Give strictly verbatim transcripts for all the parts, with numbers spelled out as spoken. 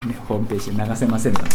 ね、ホームページで流せませんので、はい、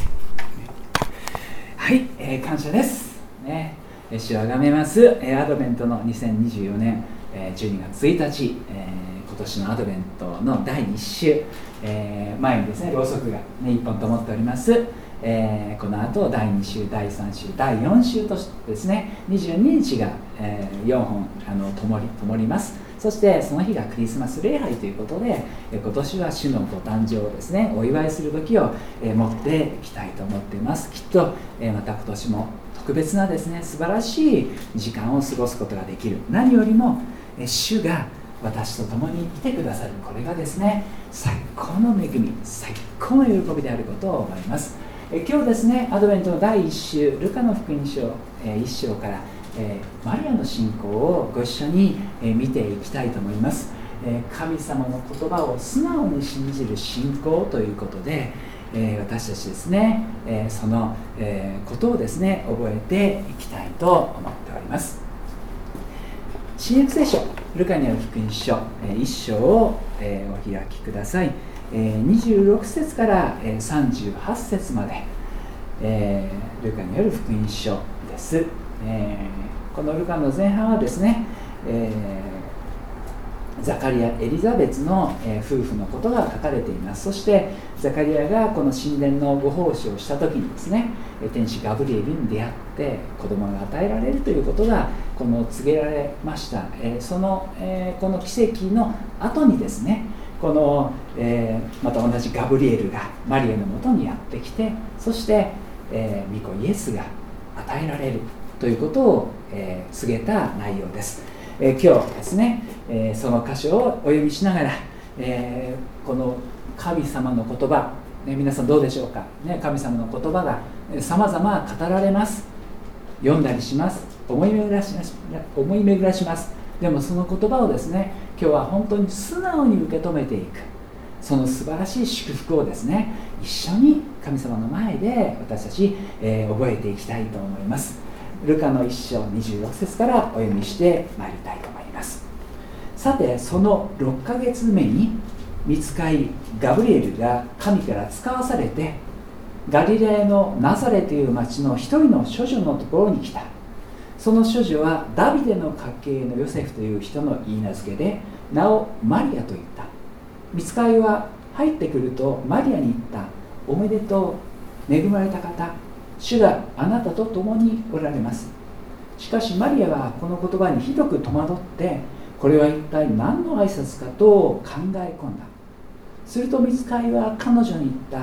はい、えー、感謝です、ね、主をあがめます、えー、アドベントのにせんにじゅうよねん、えー、じゅうにがつついたち、えー、今年のアドベントのだいいっ週、えー、前にですねろうそくが、ね、いっぽん灯っております。えー、この後だいに週、だいさん週、だいよん週としてですねにじゅうににちが、えー、よんほんあの灯り、灯ります。そしてその日がクリスマス礼拝ということで、えー、今年は主のご誕生をですねお祝いする時を、えー、持っていきたいと思っています。きっと、えー、また今年も特別なですね素晴らしい時間を過ごすことができる。何よりも、えー、主が私と共にいてくださる、これがですね最高の恵み、最高の喜びであることを思います。え今日ですねアドベントのだいいっ週ルカの福音書、えー、いっ章から、えー、マリアの信仰をご一緒に、えー、見ていきたいと思います。えー、神様の言葉を素直に信じる信仰ということで、えー、私たちですね、えー、その、えー、ことをですね覚えていきたいと思っております。新約聖書ルカにある福音書、えー、いっ章を、えー、お開きください。にじゅうろく節からさんじゅうはち節まで、えー、ルカによる福音書です。えー、このルカの前半はですね、えー、ザカリア・エリザベツの、えー、夫婦のことが書かれています。そしてザカリアがこの神殿のご奉仕をした時にですね天使ガブリエルに出会って子供が与えられるということがこの告げられました。えー、その、えー、この奇跡の後にですねこの、えー、また同じガブリエルがマリアのもとにやってきて、そして、えー、御子イエスが与えられるということを、えー、告げた内容です。えー、今日ですね、えー、その箇所をお読みしながら、えー、この神様の言葉、ね、皆さんどうでしょうか、ね、神様の言葉がさまざま語られます。読んだりします。思い巡らします。思い巡らします。でもその言葉をですね今日は本当に素直に受け止めていく、その素晴らしい祝福をですね一緒に神様の前で私たち、えー、覚えていきたいと思います。ルカのいっ章にじゅうろく節からお読みしてまいりたいと思います。さてそのろっかげつめに御使いガブリエルが神から使わされてガリラヤのナザレという町の一人の処女のところに来た。その処女はダビデの家系のヨセフという人の言い名付けで名をマリアと言った。御使いは入ってくるとマリアに言った。おめでとう、恵まれた方、主があなたと共におられます。しかしマリアはこの言葉にひどく戸惑って、これは一体何の挨拶かと考え込んだ。すると御使いは彼女に言った。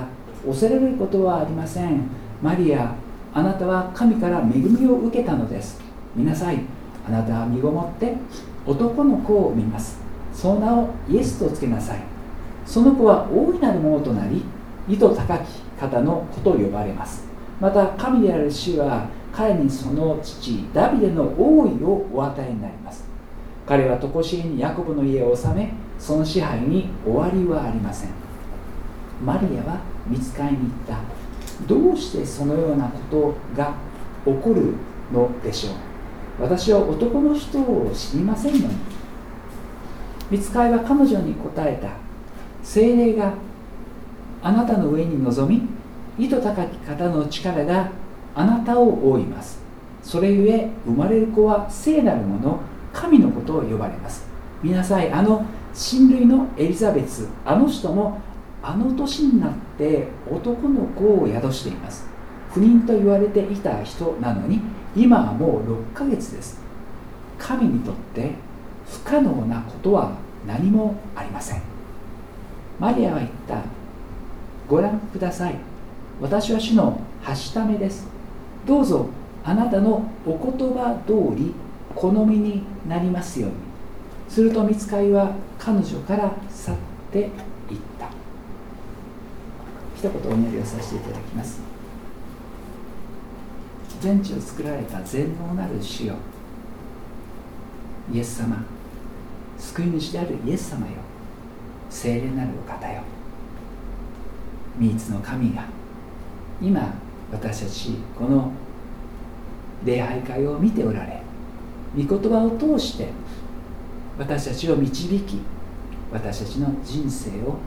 恐れることはありません。マリア、あなたは神から恵みを受けたのです。見なさい、あなたは身ごもって男の子を産みます。その名をイエスとつけなさい。その子は大いなるものとなり、意図高き方の子と呼ばれます。また神である主は彼にその父ダビデの王位をお与えになります。彼は常しえにヤコブの家を治め、その支配に終わりはありません。マリアは御使いに言った。どうしてそのようなことが起こるのでしょう。私は男の人を知りませんのに。御使いは彼女に答えた。聖霊があなたの上に臨み、意図高き方の力があなたを覆います。それゆえ生まれる子は聖なるもの、神のことを呼ばれます。見なさい、あの親類のエリザベツ、あの人もあの年になって男の子を宿しています。不妊と言われていた人なのに今はもうろっかげつです。神にとって不可能なことは何もありません。マリアは言った。ご覧ください。私は主のはしためです。どうぞあなたのお言葉通り好みになりますように。すると御使いは彼女から去っていった。一言お祈りをさせていただきます。全地を作られた全能なる主よ、イエス様、救い主であるイエス様よ、聖霊なるお方よ、三つの神が今私たちこの礼拝会を見ておられ、御言葉を通して私たちを導き、私たちの人生を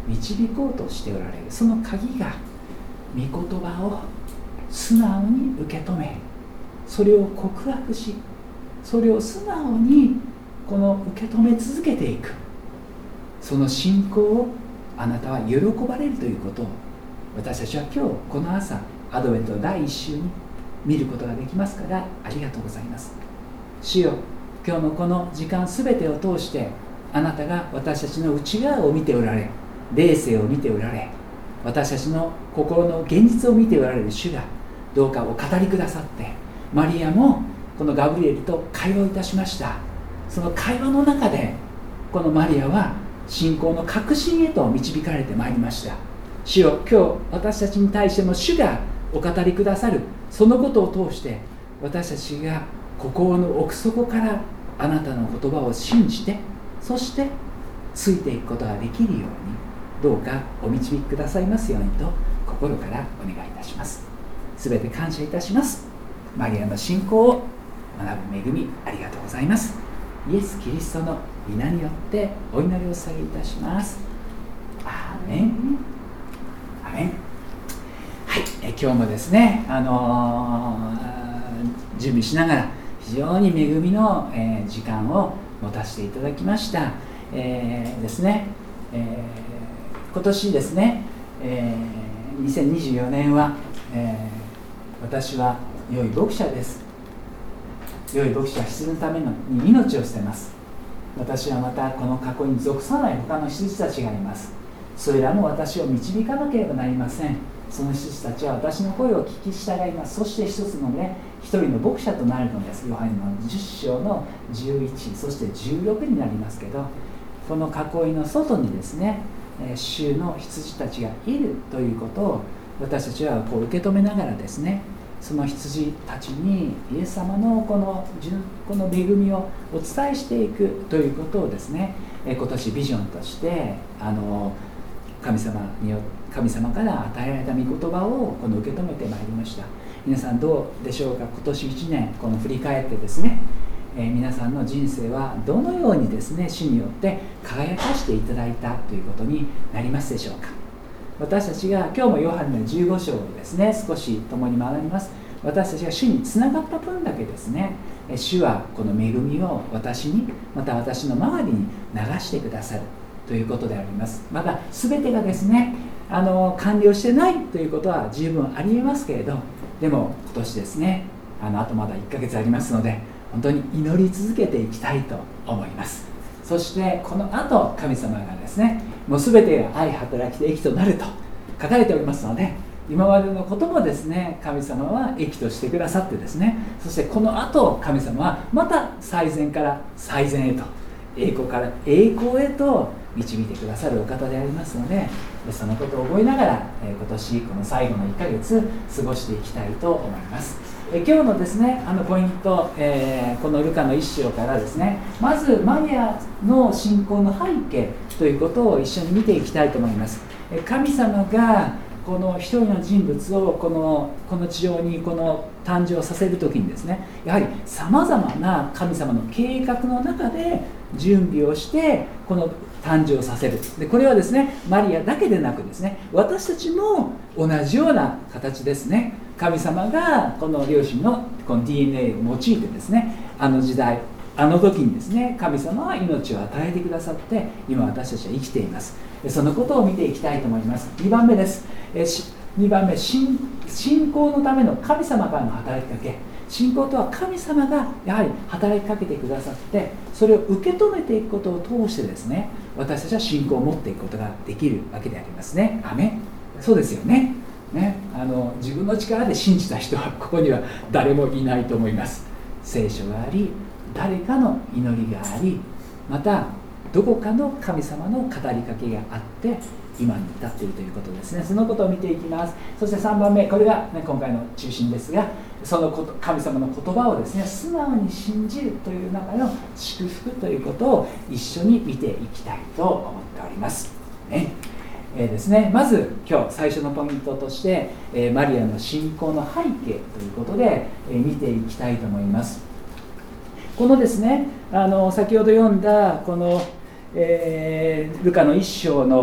導こうとしておられる。その鍵が御言葉を素直に受け止め、それを告白し、それを素直にこの受け止め続けていく、その信仰をあなたは喜ばれるということを、私たちは今日この朝アドベントの第一週に見ることができますから、ありがとうございます。主よ、今日のこの時間すべてを通してあなたが私たちの内側を見ておられ、霊性を見ておられ、私たちの心の現実を見ておられる主がどうかお語りくださって、マリアもこのガブリエルと会話をいたしました。その会話の中でこのマリアは信仰の確信へと導かれてまいりました。主よ、今日私たちに対しても主がお語りくださる、そのことを通して私たちが心の奥底からあなたの言葉を信じて、そしてついていくことができるように、どうかお導きくださいますようにと心からお願いいたします。すべて感謝いたします。マリアの信仰を学ぶ恵みありがとうございます。イエス・キリストの皆によってお祈りを捧げいたします。アーメン。アーメン。はい、え今日もですね、あのー、準備しながら非常に恵みの、えー、時間を持たせていただきました。えー、ですね、えー、今年ですね、えー、にせんにじゅうよねんは、えー、私は良い牧者です。良い牧者は羊のために命を捨てます。私はまたこの囲いに属さない他の羊たちがいます。それらも私を導かなければなりません。その羊たちは私の声を聞き従います。そして一つのね、一人の牧者となるのです。ヨハネのじゅっしょうのじゅういち、そしてじゅうろくになりますけど、この囲いの外にですね、主の羊たちがいるということを私たちはこう受け止めながらですね、その羊たちにイエス様のこの、この恵みをお伝えしていくということをですね、今年ビジョンとしてあの神様によ神様から与えられた御言葉をこの受け止めてまいりました。皆さんどうでしょうか。今年いちねんこの振り返ってですね、えー、皆さんの人生はどのようにですね、主によって輝かしていただいたということになりますでしょうか。私たちが今日もヨハネのじゅうごしょうをですね、少し共に学びます。私たちが主につながった分だけですね、主はこの恵みを私に、また私の周りに流してくださるということであります。また全てがですね、あの完了してないということは十分ありえますけれど、でも今年ですね、あのあとまだいっかげつありますので、本当に祈り続けていきたいと思います。そしてこの後神様がですね、もう全てが愛働きで益となると書かれておりますので、今までのこともですね、神様は益としてくださってですね、そしてこの後神様はまた最善から最善へと、栄光から栄光へと導いてくださるお方でありますので、そのことを覚えながら今年この最後のいっかげつ過ごしていきたいと思います。え今日のですね、あのポイント、えー、このルカの一章からですね、まずマリアの信仰の背景ということを一緒に見ていきたいと思います。え神様がこの一人の人物をこの、この地上にこの誕生させるときにですね、やはりさまざまな神様の計画の中で準備をしてこの誕生させる。でこれはですね、マリアだけでなくですね、私たちも同じような形ですね。神様がこの両親のこの ディーエヌエー を用いてですね、あの時代あの時にですね、神様は命を与えてくださって今私たちは生きています。そのことを見ていきたいと思います。にばんめです。にばんめ、信仰のための神様からの働きかけ。信仰とは神様がやはり働きかけてくださって、それを受け止めていくことを通してですね、私たちは信仰を持っていくことができるわけでありますね。アメン。そうですよね。ね、あの自分の力で信じた人はここには誰もいないと思います。聖書があり、誰かの祈りがあり、またどこかの神様の語りかけがあって今に至っているということですね。そのことを見ていきます。そしてさんばんめ、これが、ね、今回の中心ですが、そのこと神様の言葉をですね、素直に信じるという中の祝福ということを一緒に見ていきたいと思っております、ね。えーですね、まず今日最初のポイントとして、えー、マリアの信仰の背景ということで、えー、見ていきたいと思います。このですね、あの先ほど読んだこの、えー、ルカの一章の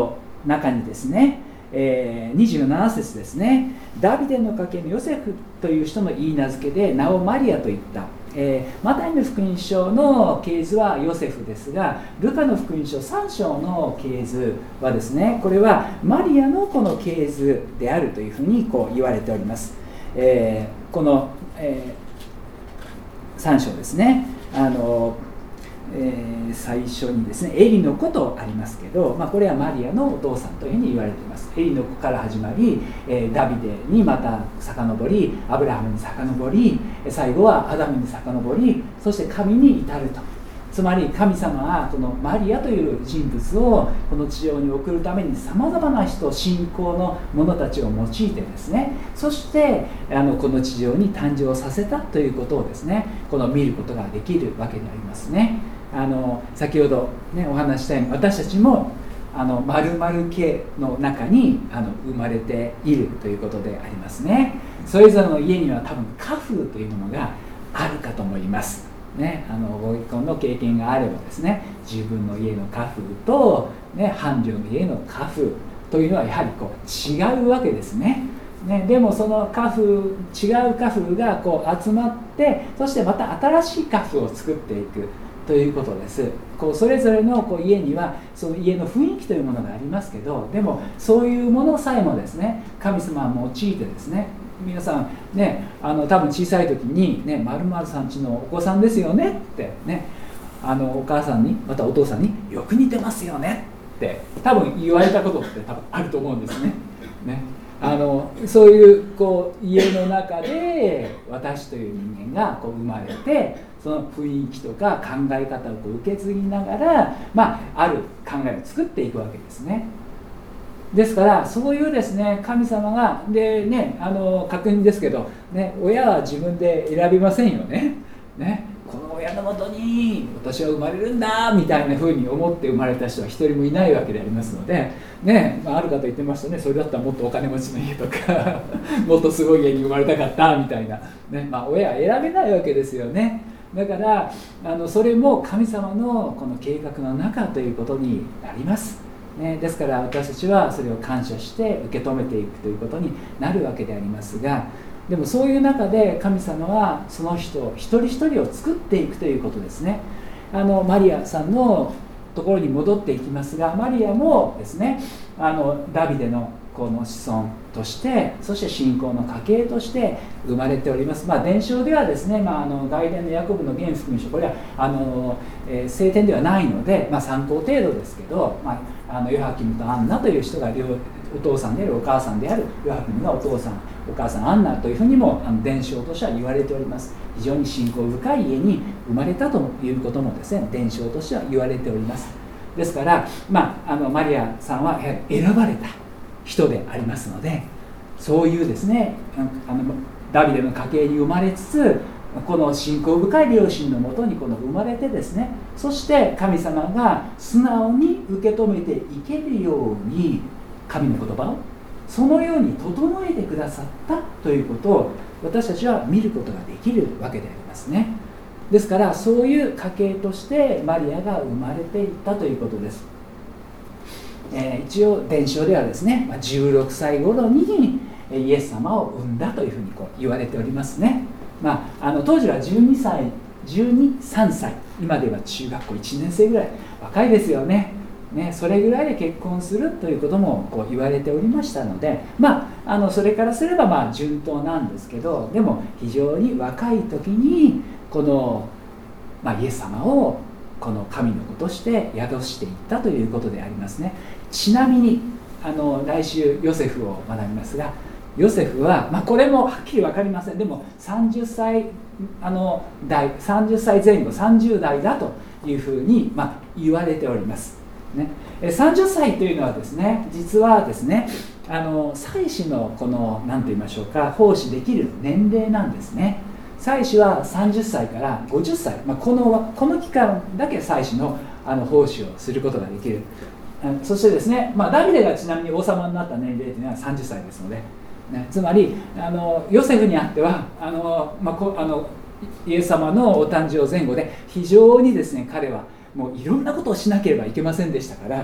中にですね、えー、にじゅうなな節ですね、ダビデの家系のヨセフという人の言い名付けで名をマリアと言った。えー、マタイの福音書の系図はヨセフですが、ルカの福音書さん章の系図はですね、これはマリアのこの系図であるというふうにこう言われております。えー、この、えー、さん章ですね、あの、えー、最初にですね、エリの子とありますけど、まあ、これはマリアのお父さんというふうに言われています。エリの子から始まり、えー、ダビデにまた遡り、アブラハムに遡り、最後はアダムに遡り、そして神に至ると。つまり神様はこのマリアという人物をこの地上に送るためにさまざまな人、信仰の者たちを用いてですね、そしてあのこの地上に誕生させたということをですね、この見ることができるわけでありますね。あの先ほど、ね、お話したように、私たちもあの〇〇系の中にあの生まれているということでありますね。それぞれの家には多分家風というものがあるかと思いますね。あのご結婚の経験があればですね、自分の家の家風と、ね、伴侶の家の家風というのはやはりこう違うわけですね。ね、でもその家風、違う家風がこう集まって、そしてまた新しい家風を作っていくということです。こうそれぞれのこう家にはその家の雰囲気というものがありますけど、でもそういうものさえもですね、神様は用いてですね、皆さんね、あの多分小さい時にね、〇〇さんちのお子さんですよねってね、あのお母さんにまたお父さんによく似てますよねって多分言われたことって多分あると思うんですね。ね、あのそういうこう家の中で私という人間がこう生まれて、その雰囲気とか考え方をこう受け継ぎながら、まあ、ある考えを作っていくわけですね。ですからそういうですね、神様がでね、あの確認ですけど、ね、親は自分で選びませんよね。ね、この親のもとに私は生まれるんだみたいなふうに思って生まれた人は一人もいないわけでありますので、ね、まあ、ある方言ってましたね、それだったらもっとお金持ちの家とかもっとすごい家に生まれたかったみたいな、ね、まあ、親は選べないわけですよね。だからあのそれも神様のこの計画の中ということになります、ね、ですから私たちはそれを感謝して受け止めていくということになるわけでありますが、でもそういう中で神様はその人一人一人を作っていくということですね。あのマリアさんのところに戻っていきますが、マリアもですね、あのダビデのこの子孫として、そして信仰の家系として生まれております。まあ、伝承ではですね、まあ、あの外伝のヤコブの原福音書、これはあの、えー、聖典ではないので、まあ、参考程度ですけど、まあ、あのヨハキムとアンナという人が両お父さんであるお母さんであるヨハキムがお父さんお母さんアンナというふうにもあの伝承としては言われております。非常に信仰深い家に生まれたということもですね、伝承としては言われております。ですから、まあ、あのマリアさんはやはり選ばれた人でありますので、そういうですね、あのダビデの家系に生まれつつ、この信仰深い両親のもとにこの生まれてですね、そして神様が素直に受け止めていけるように神の言葉をそのように整えてくださったということを私たちは見ることができるわけでありますね。ですからそういう家系としてマリアが生まれていったということです。えー、一応伝承ではですね、じゅうろくさい頃にイエス様を産んだというふうにこう言われておりますね。まあ、あの当時はじゅうにさい、じゅうに、さんさい、今では中学校いちねん生ぐらい、若いですよね。ね、それぐらいで結婚するということもこう言われておりましたので、まあ、あのそれからすればまあ順当なんですけど、でも非常に若い時にこの、まあ、イエス様をこの神の子として宿していったということでありますね。ちなみにあの来週ヨセフを学びますが、ヨセフは、まあ、これもはっきり分かりません。でもさんじゅっさいあの代さんじゅっさいぜん後さんじゅう代だというふうに、まあ、言われております、ね、さんじゅっさいというのはですね、実はですね、あの祭司のこの何と言いましょうか、奉仕できる年齢なんですね。祭司はさんじゅっさいからごじゅっさい、まあ、このこの期間だけ祭司のあの奉仕をすることができる。そしてですね、まあ、ダビデがちなみに王様になった年齢というのはさんじゅっさいですので、ね、つまりあのヨセフにあってはあの、まあ、こあのイエス様のお誕生前後で非常にですね、彼はもういろんなことをしなければいけませんでしたから、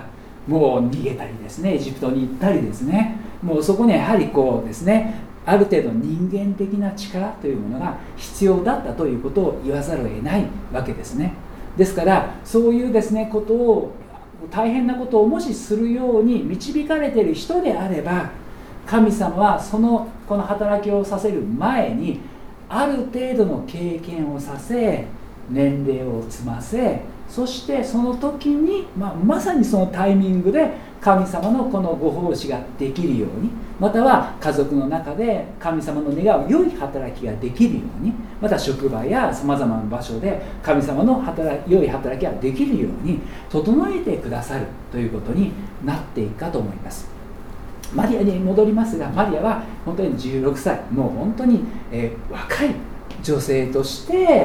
もう逃げたりですね、エジプトに行ったりですね、もうそこにはやはりこうですね、ある程度人間的な力というものが必要だったということを言わざるを得ないわけですね。ですからそういうですねことを、大変なことをもしするように導かれている人であれば、神様はそのこの働きをさせる前にある程度の経験をさせ、年齢を積ませ、そしてその時に、まあ、まさにそのタイミングで神様のこのご奉仕ができるように、または家族の中で神様の願う良い働きができるように、また職場やさまざまな場所で神様の働き良い働きができるように整えてくださるということになっていくかと思います。マリアに戻りますが、マリアは本当にじゅうろくさい、もう本当に、えー、若い女性として、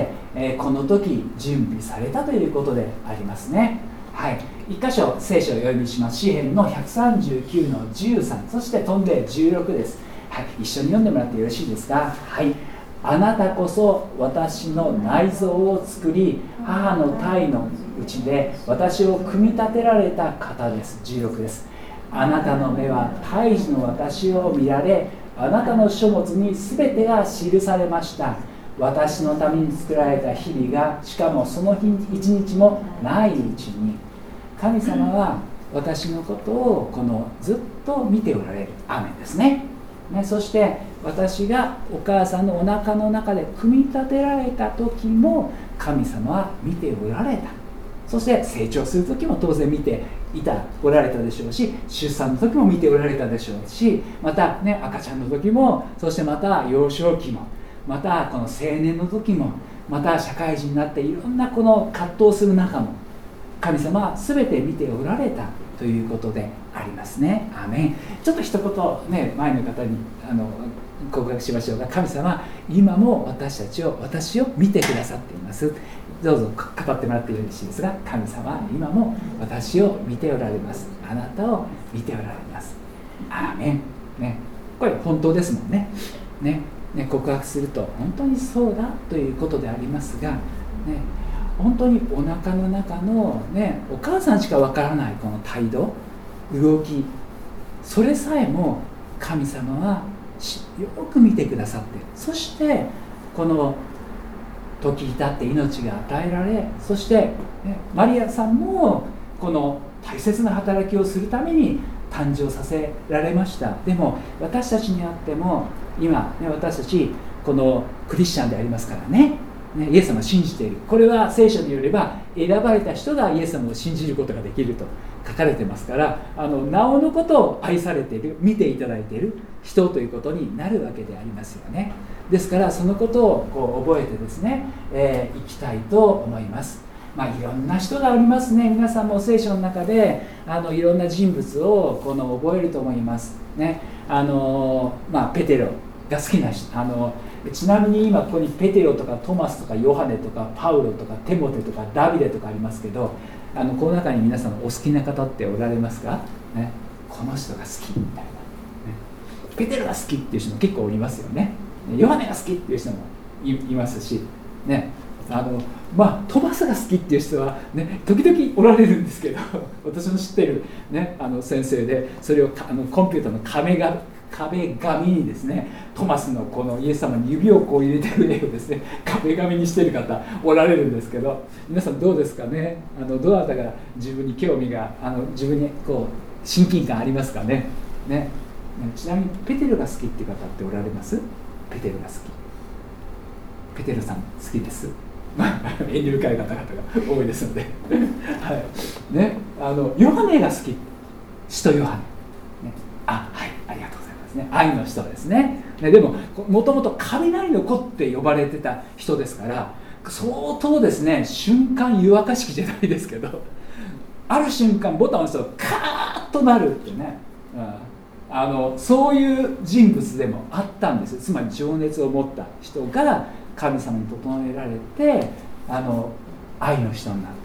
えー、この時準備されたということでありますね。はい、一箇所聖書をお読みします。詩編のひゃくさんじゅうきゅうのじゅうさん、そして飛んでじゅうろくです。はい、一緒に読んでもらってよろしいですか。はい、あなたこそ私の内臓を作り、母の胎のうちで私を組み立てられた方です。じゅうろくです。あなたの目は胎児の私を見られ、あなたの書物に全てが記されました。私のために作られた日々が、しかもその日一日もないうちに、神様は私のことをこのずっと見ておられる。アーメンですね。ね、そして私がお母さんのお腹の中で組み立てられた時も神様は見ておられた。そして成長する時も当然見ていたおられたでしょうし、出産の時も見ておられたでしょうし、また、ね、赤ちゃんの時も、そしてまた幼少期も、またこの青年の時も、また社会人になっていろんなこの葛藤する中も、神様は全て見ておられたということでありますね。アーメン。ちょっと一言ね、前の方にあの告白しましょうが、神様は今も私たちを私を見てくださっています。どうぞ語ってもらってよろしいですが、神様は今も私を見ておられます。あなたを見ておられます。アーメン、ね、これ本当ですもんね。ねね、告白すると本当にそうだということでありますが、ね、本当にお腹の中の、ね、お母さんしかわからないこの態度、動き、それさえも神様はよく見てくださっている。そしてこの時至って命が与えられ、そして、ね、マリアさんもこの大切な働きをするために誕生させられました。でも私たちにあっても今、ね、私たちこのクリスチャンでありますからね、ね、イエス様を信じている。これは聖書によれば選ばれた人がイエス様を信じることができると書かれてますから、あのなおのことを愛されている、見ていただいている人ということになるわけでありますよね。ですからそのことをこう覚えてですね、えー、いきたいと思います。まあ、いろんな人がおりますね。皆さんも聖書の中であのいろんな人物をこの覚えると思いますね。あの、まあ、ペテロが好きな人、あのちなみに今ここにペテロとかトマスとかヨハネとかパウロとかテモテとかダビデとかありますけど、あのこの中に皆さんお好きな方っておられますか、ね、この人が好きみたいな、ね、ペテロが好きっていう人も結構おりますよね。ヨハネが好きっていう人も い, いますし、ね、あのまあトマスが好きっていう人は、ね、時々おられるんですけど私の知っている、ね、あの先生でそれをあのコンピューターの壁が壁紙にですね、トマスのこのイエス様に指をこう入れてる絵をですね、壁紙にしている方おられるんですけど、皆さんどうですかね。あのどなたが自分に興味が、あの自分にこう親近感ありますかね。ね、ちなみにペテロが好きっていう方っておられます？ペテロが好き。ペテロさん好きです。遠慮深い方々が多いですので、はいね、あのヨハネが好き。使徒ヨハネ、ね、あ、はい、ありがとうございますね。愛の人ですね。ね、でももともと雷の子って呼ばれてた人ですから、相当ですね、瞬間湯沸かし器じゃないですけど、ある瞬間ボタンを押すとカーッとなるってね、うん、あのそういう人物でもあったんです。つまり情熱を持った人が神様に整えられて、あの愛の人になった、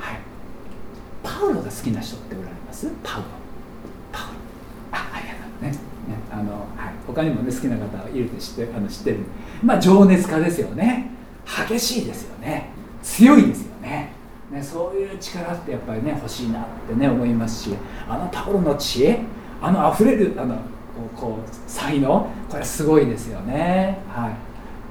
はい、パウロが好きな人っておられます？パウロ、パウロ、あ、ありがとうね、ね、あの、はい、他にも、ね、好きな方いるって知って、あの知ってる、まあ情熱家ですよね。激しいですよね。強いですよね。 ね、そういう力ってやっぱりね欲しいなってね思いますし、あのパウロの知恵、あの溢れるあのこう才能、これすごいですよね。はい、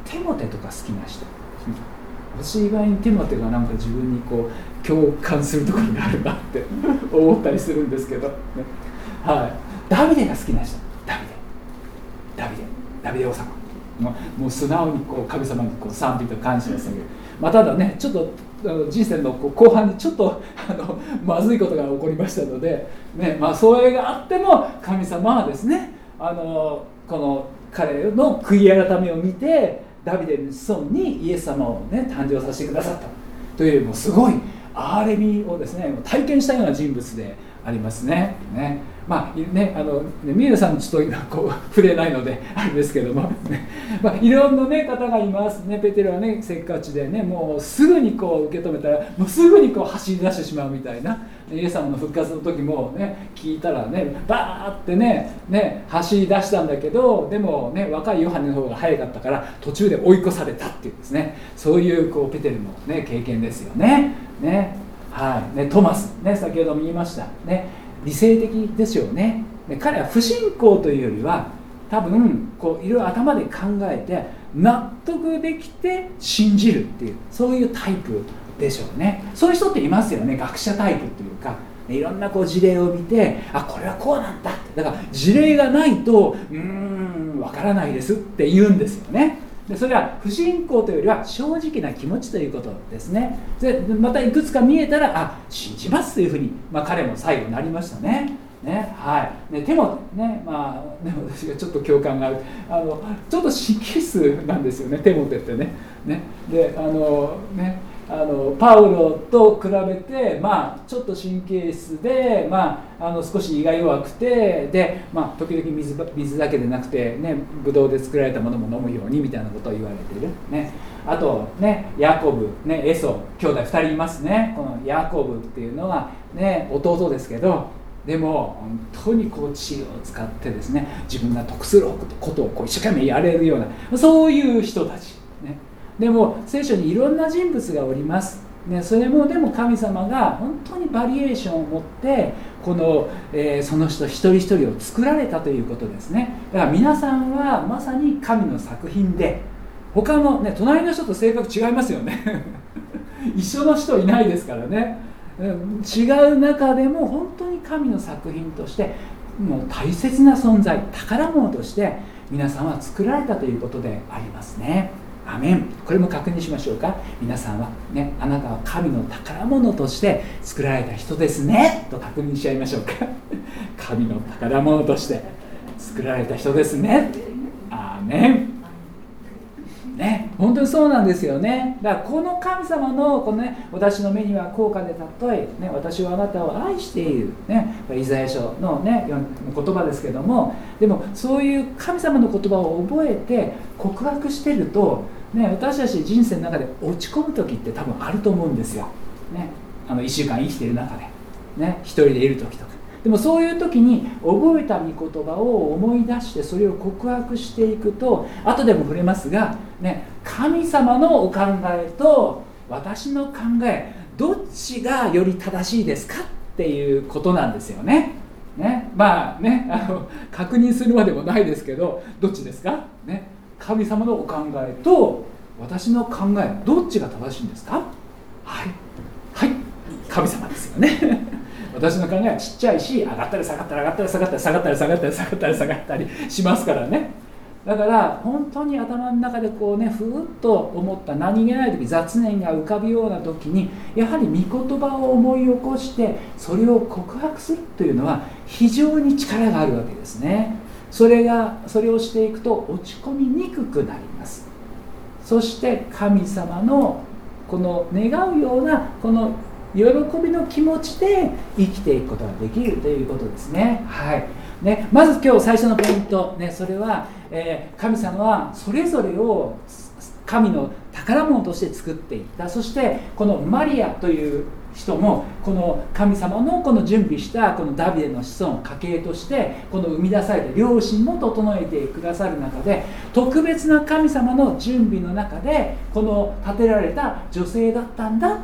テモテとか好きな人、私以外にテモテがなんか自分にこう共感するところがあるなって思ったりするんですけど、ね、はい、ダビデが好きな人、ダビデダビデダビデ王様、もう、もう素直にこう神様にこう賛美と感謝をする。まあ、ただね、ちょっと人生の後半にちょっとあのまずいことが起こりましたので、ね、まあ、それがあっても神様はですね、あのこの彼の悔い改めを見てダビデの子孫にイエス様を、ね、誕生させてくださったという、もうすごい憐れみをですね体験したような人物でありますね。ね、まあね、あのね、ミエさんちょっと今こう触れないのであれですけども、ね、まあ、いろんな、ね、方がいますね。ペテロはね、せっかちでね、もうすぐにこう受け止めたらもうすぐにこう走り出してしまうみたいな、イエス様の復活の時もね、聞いたらね、バーってね、ね走り出したんだけど、でもね、若いヨハネの方が早かったから途中で追い越されたっていうですね、そういうこうペテロの、ね、経験ですよね。ね、はいね、トマス、ね、先ほども言いました、ね、理性的ですよね。で彼は不信仰というよりは多分こういろいろ頭で考えて納得できて信じるっていう、そういうタイプでしょうね。そういう人っていますよね。学者タイプというか、いろんなこう事例を見て、あ、これはこうなんだって、だから事例がないとうーんわからないですって言うんですよね。でそれは不信仰というよりは正直な気持ちということですね。でまたいくつか見えたら、あ、信じますというふうに、まあ、彼も最後なりましたね。ね、はい、ね、手もね、まあ、ね、私がちょっと共感がある、あのちょっと神経質なんですよね、テモテってね。ねであのねあのパウロと比べて、まあ、ちょっと神経質で、まあ、あの少し胃が弱くて、で、まあ、時々 水, 水だけでなくて、ね、ブドウで作られたものも飲むようにみたいなことを言われている、ね、あと、ね、ヤコブ、ね、エソ兄弟ふたりいますね。このヤコブっていうのは、ね、弟ですけど、でも本当にこう知恵を使ってですね、自分が得することをこう一生懸命やれるような、そういう人たち、ね、でも聖書にいろんな人物がおります、ね、それもでも神様が本当にバリエーションを持ってこの、えー、その人一人一人を作られたということですね。だから皆さんはまさに神の作品で、他の、ね、隣の人と性格違いますよね一緒の人いないですからね。違う中でも本当に神の作品としてもう大切な存在、宝物として皆さんは作られたということでありますね。アメン。これも確認しましょうか。皆さんはね、あなたは神の宝物として作られた人ですねと確認し合いましょうか神の宝物として作られた人ですね。アーメン。ね、本当にそうなんですよね。だからこの神様のこの、ね、私の目には高価で例え、ね、私はあなたを愛している、ね、イザヤ書の、ね、言葉ですけども、でもそういう神様の言葉を覚えて告白してると、ね、私たち人生の中で落ち込む時って多分あると思うんですよ、ね、あのいっしゅうかん生きている中で、ね、一人でいる時とか。でもそういう時に覚えた御言葉を思い出してそれを告白していくと、後でも触れますが、ね、神様のお考えと私の考え、どっちがより正しいですかっていうことなんですよね。ね、まあね、あの確認するまでもないですけど、どっちですか、ね、神様のお考えと私の考え、どっちが正しいんですか。はい、はい、神様ですよね私の考えはちっちゃいし、上がったり下がったり上がったり下がったり下がったり下がったり下がったり下がったりしますからね。だから本当に頭の中でこうね、ふーっと思った何気ない時、雑念が浮かぶような時に、やはり御言葉を思い起こしてそれを告白するというのは非常に力があるわけですね。それがそれをしていくと落ち込みにくくなります。そして神様のこの願うようなこの喜びの気持ちで生きていくことができるということですね。はいね、まず今日最初のポイント、ね、それは、えー、神様はそれぞれを神の宝物として作っていった。そしてこのマリアという人もこの神様のこの準備したこのダビデの子孫家系としてこの生み出された両親も整えてくださる中で、特別な神様の準備の中でこの建てられた女性だったんだ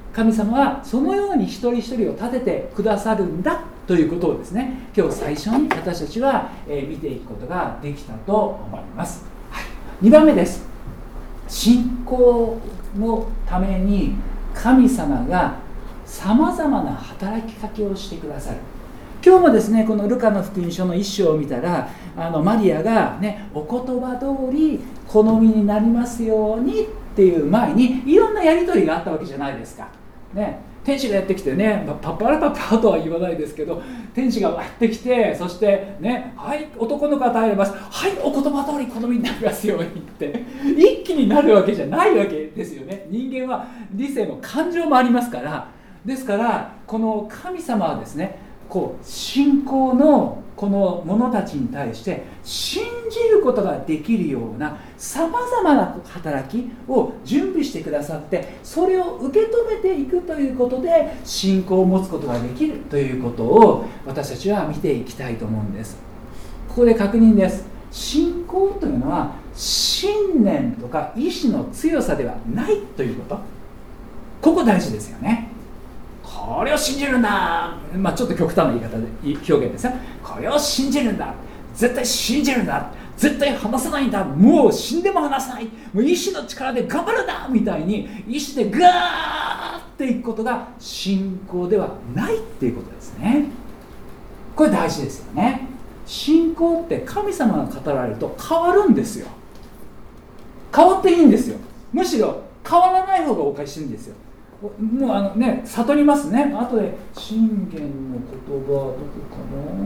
神様はそのように一人一人を立ててくださるんだということをですね、今日最初に私たちは、えー、見ていくことができたと思います、はい、にばんめです。信仰のために神様がさまざまな働きかけをしてくださる。今日もですね、このルカの福音書の一章を見たら、あのマリアが、ね、お言葉通り好みになりますようにっていう前にいろんなやり取りがあったわけじゃないですか、ね、天使がやってきてね、パッパラパッパとは言わないですけど、天使がやってきて、そしてね、はい男の子与えます、はいお言葉通り好みになりますようにって一気になるわけじゃないわけですよね。人間は理性も感情もありますから。ですからこの神様はですね、こう信仰のこの者たちに対して信じることができるようなさまざまな働きを準備してくださって、それを受け止めていくということで信仰を持つことができるということを私たちは見ていきたいと思うんです。ここで確認です。信仰というのは信念とか意志の強さではないということ、ここ大事ですよね。これを信じるんだ、まあ、ちょっと極端な言い方で表現ですよ。これを信じるんだ、絶対信じるんだ、絶対話さないんだ、もう死んでも話さない、もう意志の力で頑張るんだみたいに意志でガーっていくことが信仰ではないっていうことですね。これ大事ですよね。信仰って神様が語られると変わるんですよ。変わっていいんですよ。むしろ変わらない方がおかしいんですよ。もうあのね、悟りますね。あとで信玄の言葉どこかな、おいおい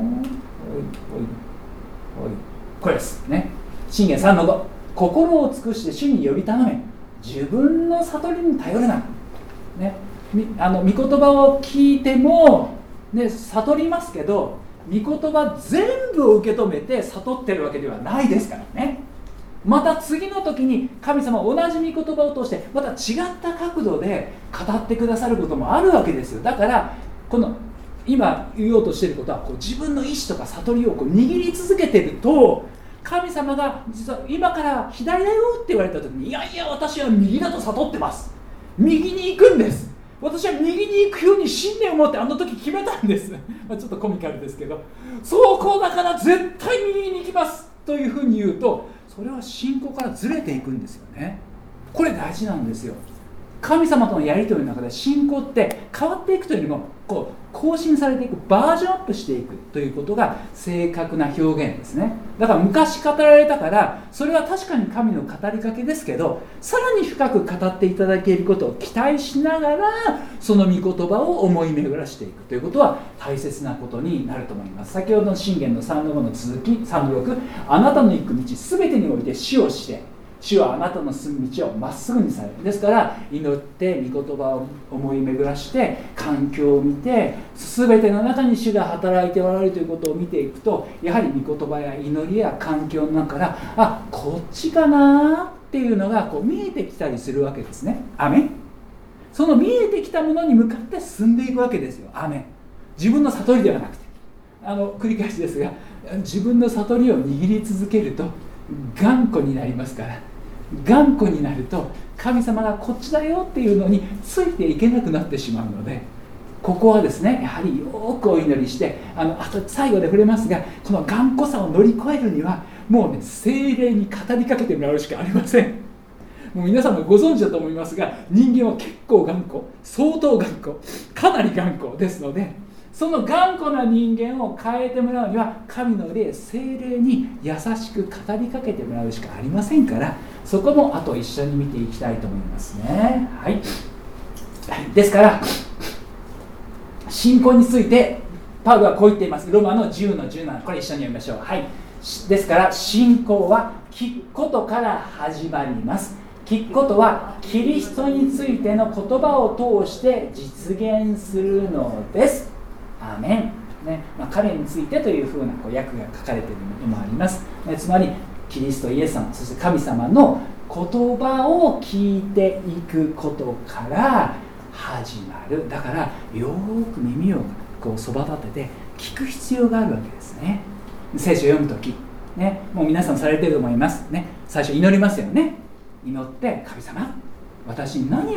おい、これですね。信玄さんのご、心を尽くして主により頼め、自分の悟りに頼るな、ね、あの御言葉を聞いても、ね、悟りますけど、御言葉全部を受け止めて悟ってるわけではないですからね。また次の時に神様は同じ御言葉を通してまた違った角度で語ってくださることもあるわけですよ。だからこの今言おうとしていることは、こう自分の意志とか悟りをこう握り続けていると、神様が実は今から左だよって言われた時に、いやいや私は右だと悟ってます、右に行くんです、私は右に行くように信念を持ってあの時決めたんですまあちょっとコミカルですけど、そうこうだから絶対右に行きますというふうに言うと、それは信仰からずれていくんですよね。これ大事なんですよ。神様とのやり取りの中で信仰って変わっていくというよりも、こう更新されていく、バージョンアップしていくということが正確な表現ですね。だから昔語られたから、それは確かに神の語りかけですけど、さらに深く語っていただけることを期待しながら、その御言葉を思い巡らしていくということは大切なことになると思います。先ほどの信玄のさんのごの続き、さんのろく、あなたの行く道すべてにおいて死をして、主はあなたの進む道をまっすぐにされる。ですから祈って御言葉を思い巡らして、環境を見て、全ての中に主が働いておられるということを見ていくと、やはり御言葉や祈りや環境の中から、あ、こっちかなっていうのがこう見えてきたりするわけですね。アメン。その見えてきたものに向かって進んでいくわけですよ。アメン。自分の悟りではなくて、あの繰り返しですが、自分の悟りを握り続けると頑固になりますから。頑固になると神様がこっちだよっていうのについていけなくなってしまうので、ここはですね、やはりよくお祈りして、あのあと最後で触れますが、この頑固さを乗り越えるにはもうね、聖霊に語りかけてもらうしかありません。もう皆さんもご存知だと思いますが、人間は結構頑固、相当頑固、かなり頑固ですので、その頑固な人間を変えてもらうには、神の霊、聖霊に優しく語りかけてもらうしかありませんから、そこもあと一緒に見ていきたいと思いますね。はい。ですから信仰についてパウロはこう言っています。ロマのじゅうのじゅうなな、これ一緒に読みましょう。はい。ですから信仰は聞くことから始まります。聞くことはキリストについての言葉を通して実現するのです。アーメン、ね、まあ、彼についてというふうなこう訳が書かれているのもあります、ね、つまりキリストイエス様、そして神様の言葉を聞いていくことから始まる。だからよく耳をこうそば立てて聞く必要があるわけですね。聖書を読むとき、ね、もう皆さんされていると思います、ね、最初祈りますよね。祈って、神様、私に何を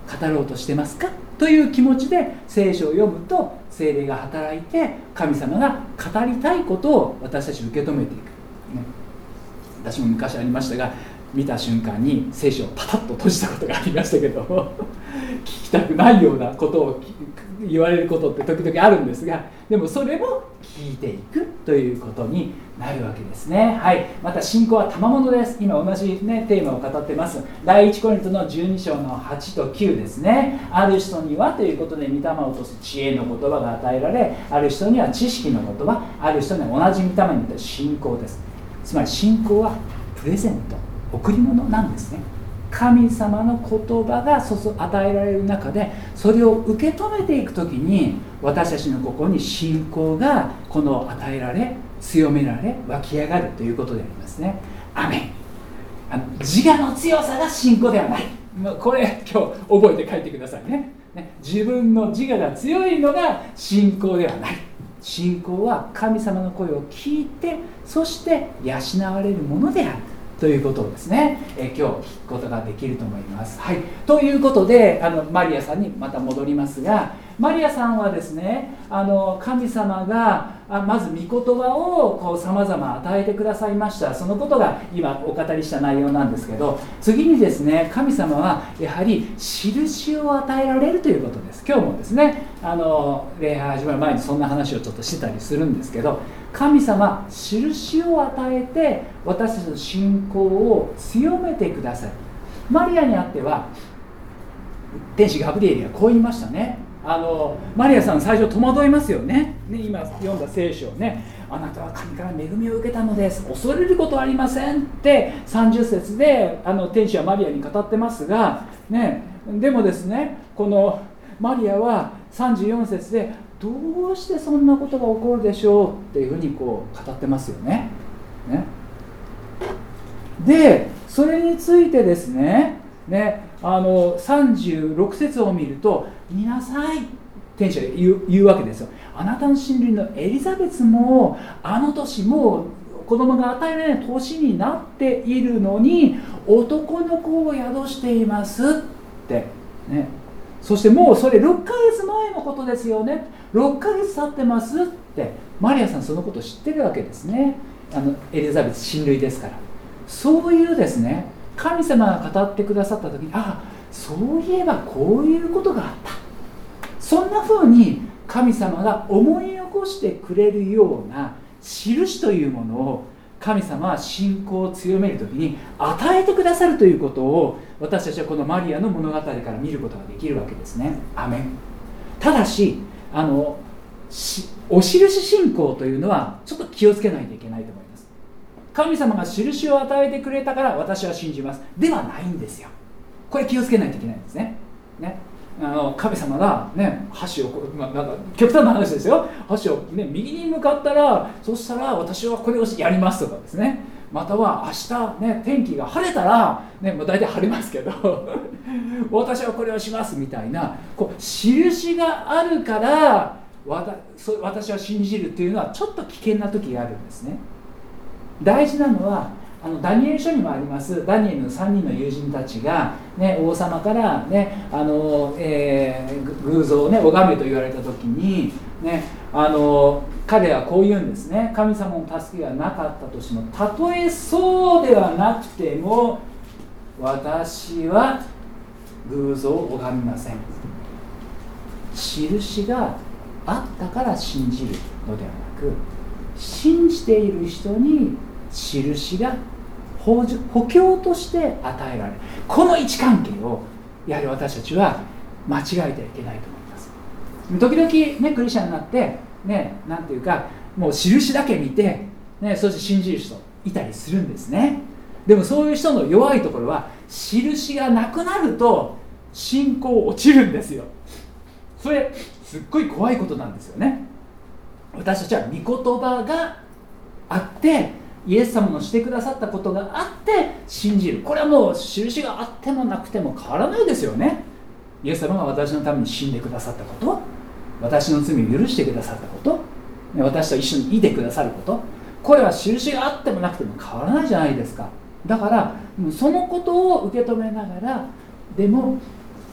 語ろうとしてますかという気持ちで聖書を読むと、聖霊が働いて神様が語りたいことを私たち受け止めていく、ね、私も昔ありましたが、見た瞬間に聖書をパタッと閉じたことがありましたけど聞きたくないようなことを言われることって時々あるんですが、でもそれも聞いていくということになるわけですね。はい、また信仰は賜物です。今同じ、ね、テーマを語ってます。第一コリントのじゅうに章のはちときゅうですね。ある人にはということで御霊を落とす知恵の言葉が与えられ、ある人には知識の言葉、ある人には同じ御霊によって信仰です。つまり信仰はプレゼント、贈り物なんですね。神様の言葉が与えられる中で、それを受け止めていくときに、私たちの心に信仰がこの与えられ、強められ、湧き上がるということでありますね。アメン。あの自我の強さが信仰ではない。これ今日覚えて帰ってください ね, ね自分の自我が強いのが信仰ではない。信仰は神様の声を聞いて、そして養われるものであるということをですね、え今日聞くことができると思います。はい、ということで、あのマリアさんにまた戻りますが、マリアさんはですね、あの神様があまず御言葉をこう様々与えてくださいました。そのことが今お語りした内容なんですけど、次にですね、神様はやはり印を与えられるということです。今日もですね、あの礼拝始まる前にそんな話をちょっとしてたりするんですけど、神様印を与えて私たちの信仰を強めてください。マリアにあっては天使ガブリエルがこう言いましたね。あのマリアさん最初戸惑いますよ ね, ね今読んだ聖書ね、あなたは神から恵みを受けたのです、恐れることはありませんってさんじゅっ節であの天使はマリアに語ってますが、ね、でもですね、このマリアはさんじゅうよん節でどうしてそんなことが起こるでしょうっていうふうにこう語ってますよ ね, ねでそれについてですね、ねあのさんじゅうろく節を見ると、見なさい天使が言 う, 言うわけですよ。あなたの親類のエリザベスもあの年もう子供が与えられない年になっているのに男の子を宿していますって、ね、そしてもうそれろっかげつまえのことですよね、ろっかげつ経ってますって、マリアさんそのこと知ってるわけですね。あのエリザベス親類ですから。そういうですね、神様が語ってくださった時に、ああそういえばこういうことがあった、そんな風に神様が思い起こしてくれるような印というものを神様は信仰を強める時に与えてくださるということを、私たちはこのマリアの物語から見ることができるわけですね。アメン。ただし、あのお印信仰というのはちょっと気をつけないといけないと思います。神様が印を与えてくれたから私は信じますではないんですよ。これ気をつけないといけないんですね。ね、あの神様が、ね、箸を、まあ、なんか極端な話ですよ、箸を、ね、右に向かったら、そしたら私はこれをやりますとかですね、または明日、ね、天気が晴れたら、ね、もう大体晴れますけど私はこれをしますみたいな、こう印があるから私は信じるというのはちょっと危険な時があるんですね。大事なのはあのダニエル書にもあります。ダニエルのさんにんの友人たちが、ね、王様から、ねあのえー、偶像を、ね、拝めと言われた時に、ね、あの彼はこう言うんですね。神様の助けがなかったとしても、たとえそうではなくても私は偶像を拝みません。印があったから信じるのではなく、信じている人に印が補強として与えられる、この位置関係をやはり私たちは間違えてはいけないと思います。時々、ね、クリスチャンになって、ね、なんていうかもう印だけ見て、ね、そして信じる人いたりするんですね。でもそういう人の弱いところは、印がなくなると信仰落ちるんですよ。それすっごい怖いことなんですよね。私たちは御言葉があって、イエス様のしてくださったことがあって信じる。これはもう印があってもなくても変わらないですよね。イエス様が私のために死んでくださったこと、私の罪を許してくださったこと、私と一緒にいてくださること、これは印があってもなくても変わらないじゃないですか。だからそのことを受け止めながら、でも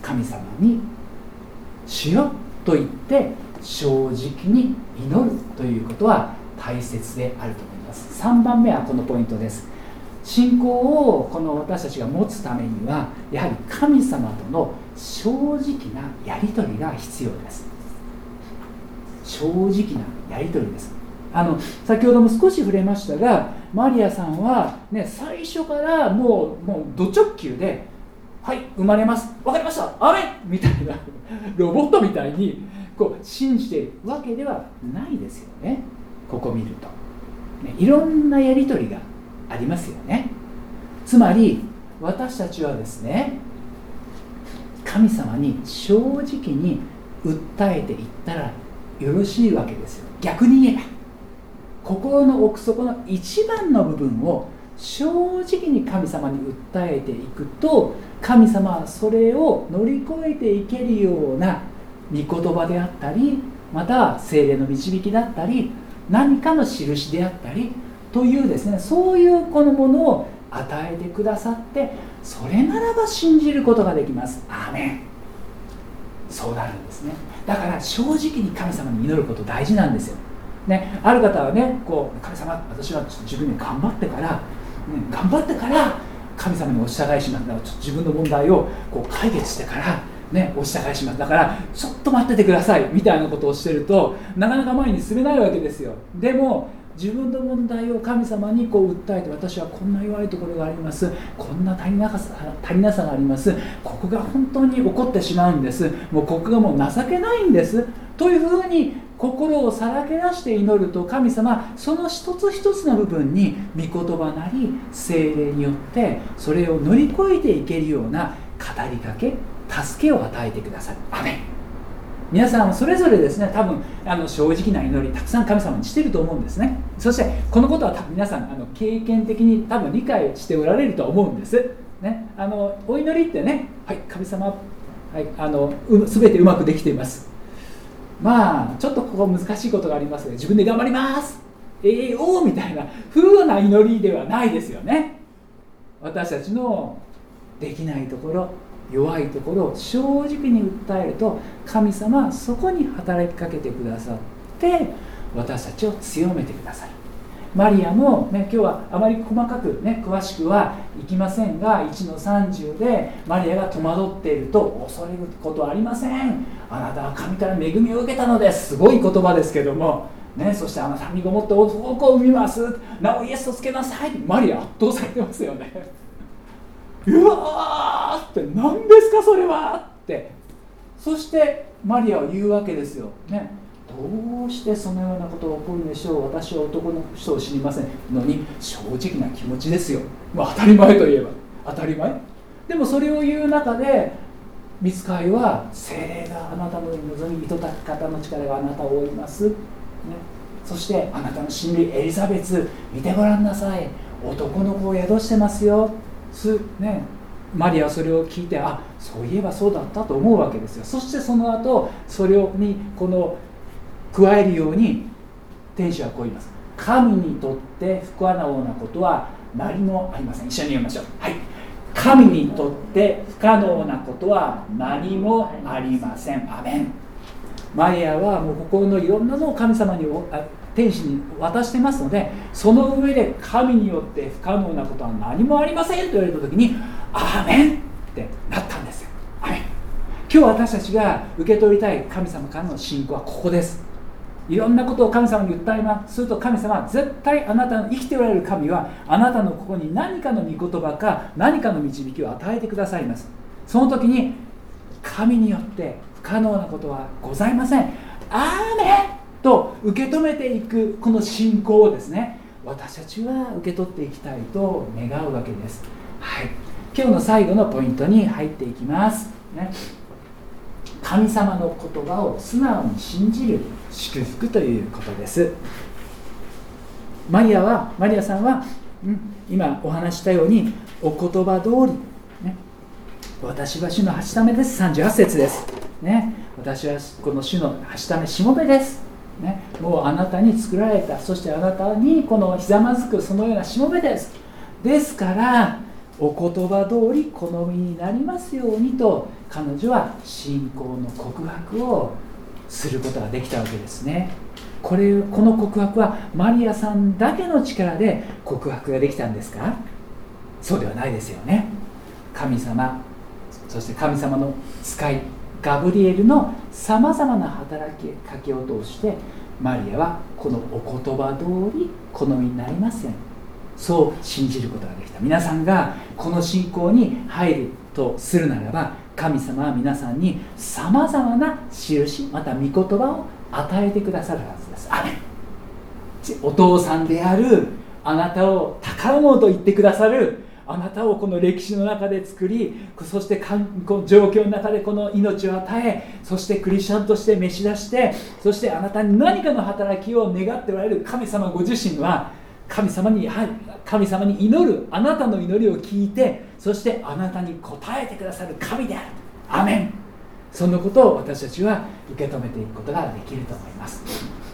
神様に主よと言って正直に祈るということは大切であると思います。さんばんめはこのポイントです。信仰をこの私たちが持つためにはやはり神様との正直なやり取りが必要です。正直なやり取りです。あの先ほども少し触れましたが、マリアさんは、ね、最初からもう、もうド直球ではい生まれます、わかりました、アメンみたいなロボットみたいにこう信じているわけではないですよね。ここ見ると、ね、いろんなやり取りがありますよね。つまり私たちはですね、神様に正直に訴えていったらよろしいわけですよ。逆に言えば心の奥底の一番の部分を正直に神様に訴えていくと、神様はそれを乗り越えていけるような御言葉であったり、または聖霊の導きだったり、何かの印であったりというですね、そういうこのものを与えてくださって、それならば信じることができます。アーメン。そうなるんですね。だから正直に神様に祈ること大事なんですよ、ね、ある方はね、こう神様、私はちょっと自分で頑張ってから、ね、頑張ってから神様にお従いします。だからちょっと自分の問題をこう解決してから、ね、お従いします。だからちょっと待っててくださいみたいなことをしてると、なかなか前に進めないわけですよ。でも自分の問題を神様にこう訴えて、私はこんな弱いところがあります、こんな足りなさ、足りなさがあります、ここが本当に起こってしまうんです、もうここがもう情けないんですというふうに心をさらけ出して祈ると、神様その一つ一つの部分に御言葉なり聖霊によってそれを乗り越えていけるような語りかけ、助けを与えてくださる。アメン。皆さんそれぞれですね、多分あの正直な祈りたくさん神様にしていると思うんですね。そしてこのことは多分皆さんあの経験的に多分理解しておられると思うんです、ね、あのお祈りってね、はい神様、はい、あのう全てうまくできています。まあちょっとここ難しいことがありますので、自分で頑張りますええー、おーみたいな風な祈りではないですよね。私たちのできないところ、弱いところを正直に訴えると、神様はそこに働きかけてくださって私たちを強めてくださる。マリアも、ね、今日はあまり細かく、ね、詳しくはいきませんが、いちのさんじゅうでマリアが戸惑っていると、恐れることはありません、あなたは神から恵みを受けたのです。すごい言葉ですけども、ね、そしてあなたにごもって男を産みます、なおイエスとつけなさい。マリア圧倒されてますよね。うわーって何ですかそれはって、そしてマリアは言うわけですよ、ね、どうしてそのようなことが起こるでしょう、私は男の人を知りませんのに、正直な気持ちですよ、まあ、当たり前といえば当たり前でも、それを言う中で御使いは、聖霊があなたの上に臨み、糸たき方の力があなたを覆います、ね、そしてあなたの親類エリザベツ見てごらんなさい、男の子を宿してますよす、ね、マリアはそれを聞いて、あ、そういえばそうだったと思うわけですよ。そしてその後それにこの加えるように天使はこう言います。神にとって不可能なことは何もありません。一緒に読みましょう。はい。神にとって不可能なことは何もありません。アメン。マリアはもう心のいろんなのを神様に天使に渡してますので、その上で神によって不可能なことは何もありませんと言われた時に、アーメンってなったんですよ。アーメン。今日私たちが受け取りたい神様からの信仰はここです。いろんなことを神様に訴えますると、神様は絶対あなたの生きておられる神はあなたのここに何かの御言葉か何かの導きを与えてくださいます。その時に神によって不可能なことはございません、アーメンと受け止めていくこの信仰をですね、私たちは受け取っていきたいと願うわけです。はい、今日の最後のポイントに入っていきます、ね、神様の言葉を素直に信じる祝福ということです。マリアはマリアさんは、うん、今お話したようにお言葉通り、ね、私は主のはしためです。さんじゅうはち節です、ね、私はこの主のはしためしもべです、ね、もうあなたに作られた、そしてあなたにこのひざまずくそのようなしもべです。ですからお言葉通り好みになりますようにと彼女は信仰の告白をすることができたわけですね。これこの告白はマリアさんだけの力で告白ができたんですか？そうではないですよね。神様、そして神様の使いガブリエルのさまざまな働きかけを通してマリアはこのお言葉通り好みになりますように、そう信じることができた。皆さんがこの信仰に入るとするならば、神様は皆さんにさまざまな印また御言葉を与えてくださるはずです。アメン。お父さんであるあなたを宝物と言ってくださるあなたをこの歴史の中で作り、そしてこの状況の中でこの命を与え、そしてクリスチャンとして召し出して、そしてあなたに何かの働きを願っておられる神様ご自身は神様に、はい、神様に祈るあなたの祈りを聞いて、そしてあなたに応えてくださる神である。アメン。そのことを私たちは受け止めていくことができると思います。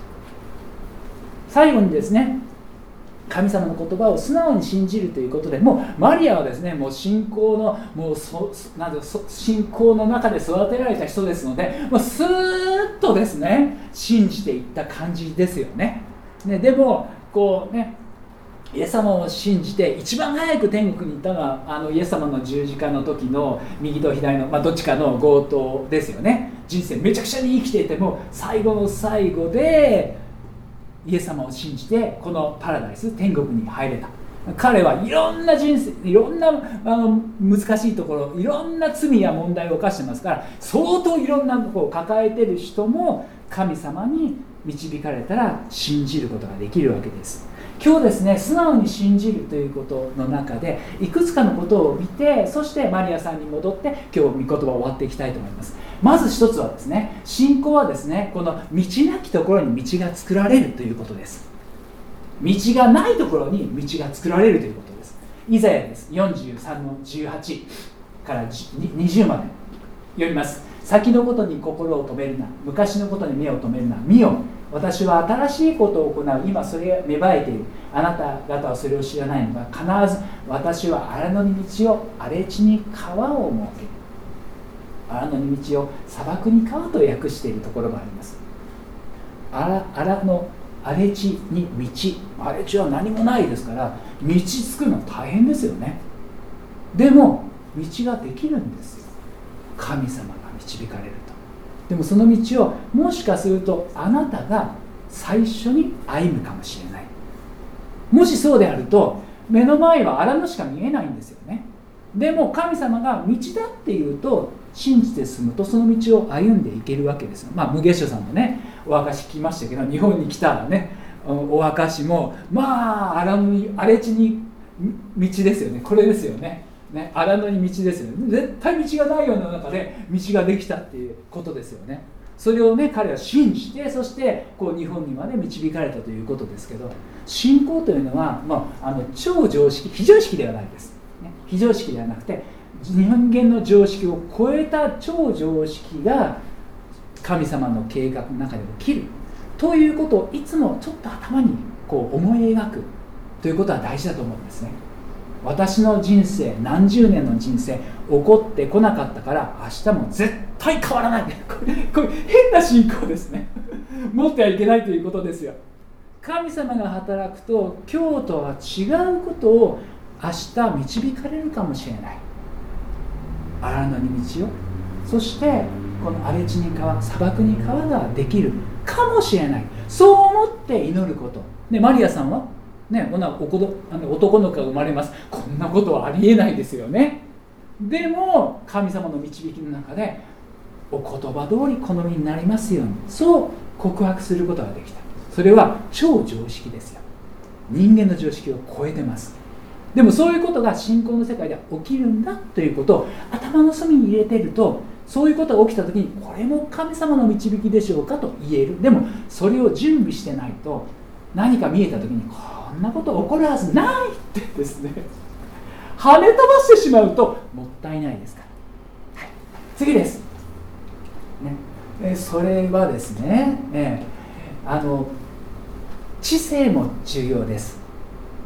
最後にですね、神様の言葉を素直に信じるということで、もうマリアはですね、もう信仰のもうそなんてそ信仰の中で育てられた人ですので、もうスーッとですね信じていった感じですよね。ね、でもこうね、イエス様を信じて一番早く天国に行ったのはあのイエス様の十字架の時の右と左の、まあ、どっちかの強盗ですよね。人生めちゃくちゃに生きていても最後の最後でイエス様を信じてこのパラダイス天国に入れた。彼はいろんな人生、いろんなあの難しいところ、いろんな罪や問題を犯してますから、相当いろんなことを抱えている人も神様に導かれたら信じることができるわけです。今日ですね、素直に信じるということの中でいくつかのことを見て、そしてマリアさんに戻って今日御言葉を終わっていきたいと思います。まず一つはですね、信仰はですね、この道なきところに道が作られるということです。道がないところに道が作られるということです。イザヤです。よんじゅうさんのじゅうはちからにじゅうまで読みます。先のことに心を止めるな、昔のことに目を止めるな。見よ、私は新しいことを行う。今それが芽生えている。あなた方はそれを知らないのか。必ず私は荒野に道を、荒れ地に川を設ける。荒野に道を、砂漠に川と訳しているところがあります。荒野、荒れ地に道。荒れ地は何もないですから、道作るの大変ですよね。でも道ができるんですよ。神様が導かれると。でもその道をもしかするとあなたが最初に歩むかもしれない。もしそうであると目の前は荒野しか見えないんですよね。でも神様が道だっていうと信じて進むとその道を歩んでいけるわけですよ。まあ無月書さんのねお証聞きましたけど、日本に来たらねお証もまあ荒野に荒れ地に道ですよね。これですよね。ね、荒野に道ですよね。絶対道がないような中で道ができたっていうことですよね。それをね彼は信じて、そしてこう日本にまで導かれたということですけど、信仰というのは、まあ、あの超常識、非常識ではないです、ね、非常識ではなくて人間の常識を超えた超常識が神様の計画の中で起きるということをいつもちょっと頭にこう思い描くということは大事だと思うんですね。私の人生、何十年の人生起こってこなかったから明日も絶対変わらないこれ、これ変な信仰ですね持ってはいけないということですよ。神様が働くと今日とは違うことを明日導かれるかもしれない。荒野に道を、そしてこの荒れ地に川、砂漠に川ができるかもしれない。そう思って祈ること、ね、マリアさんはね、こんな男の子が生まれます。こんなことはありえないですよね。でも神様の導きの中でお言葉通り好みになりますように、そう告白することができた。それは超常識ですよ。人間の常識を超えてます。でもそういうことが信仰の世界では起きるんだということを頭の隅に入れていると、そういうことが起きた時にこれも神様の導きでしょうかと言える。でもそれを準備してないと何か見えた時にこんなこと起こるはずないってですね跳ね飛ばしてしまうともったいないですから、はい、次です、ね、えそれはですね、えあの知性も重要です。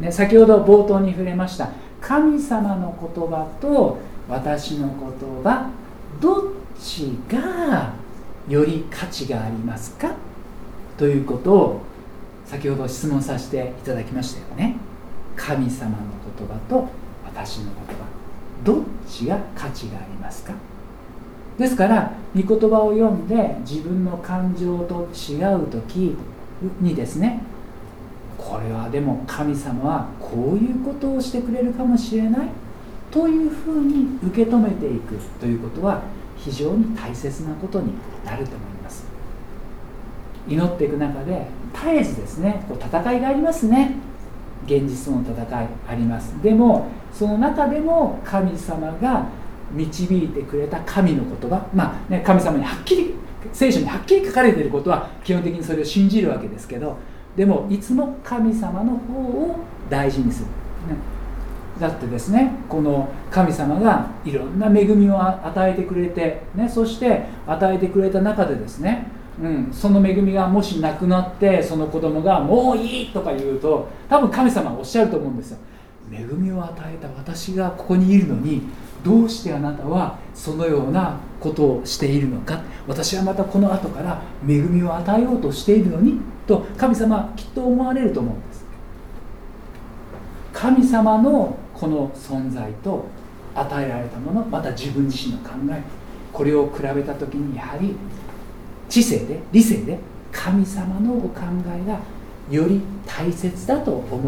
ね、先ほど冒頭に触れました神様の言葉と私の言葉、どっちがより価値がありますかということを先ほど質問させていただきましたよね。神様の言葉と私の言葉、どっちが価値がありますか。ですから御言葉を読んで自分の感情と違う時にですね、これはでも神様はこういうことをしてくれるかもしれないというふうに受け止めていくということは非常に大切なことになると思います。祈っていく中で絶えずですね、こう戦いがありますね。現実の戦いあります。でもその中でも神様が導いてくれた神の言葉、まあね、神様にはっきり聖書にはっきり書かれていることは基本的にそれを信じるわけですけど、でもいつも神様の方を大事にする、ね、だってですね、この神様がいろんな恵みを与えてくれて、ね、そして与えてくれた中でですね、うん、その恵みがもしなくなってその子供がもういいとか言うと、多分神様はおっしゃると思うんですよ。恵みを与えた私がここにいるのにどうしてあなたはそのようなことをしているのか、私はまたこの後から恵みを与えようとしているのにと神様はきっと思われると思うんです。神様のこの存在と与えられたもの、また自分自身の考え、これを比べた時にやはり知性で理性で神様のお考えがより大切だと思うこと、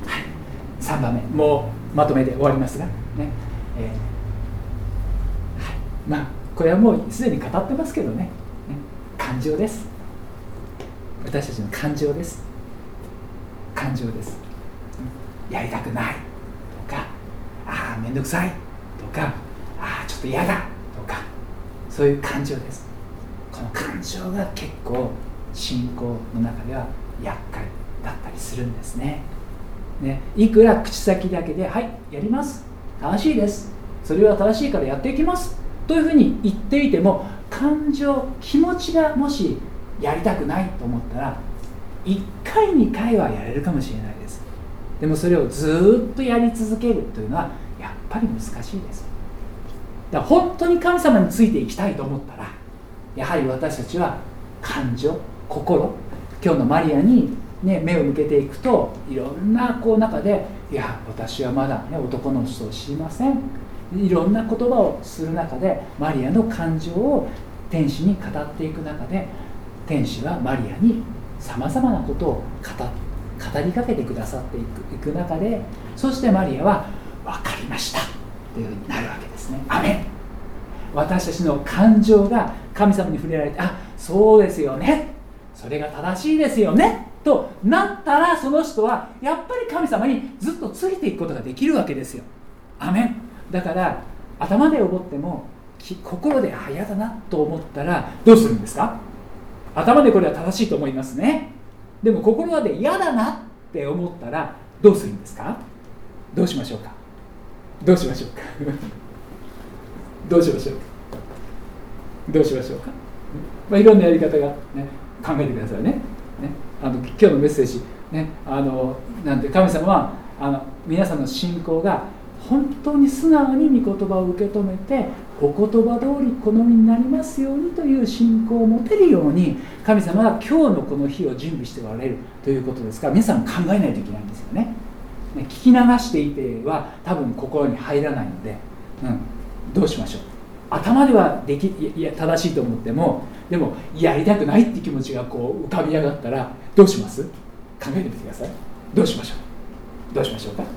はい、さんばんめ、もうまとめて終わりますがね、えーはい、まあこれはもうすでに語ってますけどね、ね、感情です。私たちの感情です。感情です。やりたくないとか、ああめんどくさいとか、ああちょっと嫌だとか、そういう感情です。この感情が結構信仰の中では厄介だったりするんですね。ね、いくら口先だけではいやります、正しいです、それは正しいからやっていきますというふうに言っていても、感情気持ちがもしやりたくないと思ったらいっかいにかいはやれるかもしれないです。でもそれをずっとやり続けるというのはやっぱり難しいです。だから本当に神様についていきたいと思ったら、やはり私たちは感情、心、今日のマリアに、ね、目を向けていくといろんなこう中で、いや私はまだ、ね、男の人を知りません、いろんな言葉をする中でマリアの感情を天使に語っていく中で、天使はマリアにさまざまなことを語語りかけてくださっていく、いく中で、そしてマリアは分かりましたというふうになるわけですね。アメン。私たちの感情が神様に触れられて、あ、そうですよね、それが正しいですよねとなったら、その人はやっぱり神様にずっとついていくことができるわけですよ。アメン。だから頭で思っても心であやだなと思ったらどうするんですか。頭でこれは正しいと思いますね。でも心で嫌だなって思ったらどうするんですか。どうしましょうか。どうしましょうかどうしましょうかどうしましょうか、まあ、いろんなやり方が、ね、考えてくださいね。ね、あの今日のメッセージ、ね、あのなんて神様はあの皆さんの信仰が本当に素直に御言葉を受け止めて、お言葉通り好みになりますようにという信仰を持てるように、神様は今日のこの日を準備しておられるということですから、皆さん考えないといけないんですよね。ね、聞き流していては多分心に入らないので、うん、どうしましょう。頭ではできいや正しいと思っても、でもやりたくないって気持ちがこう浮かび上がったらどうします。考えてみてください。どうしましょう。どうしましょうか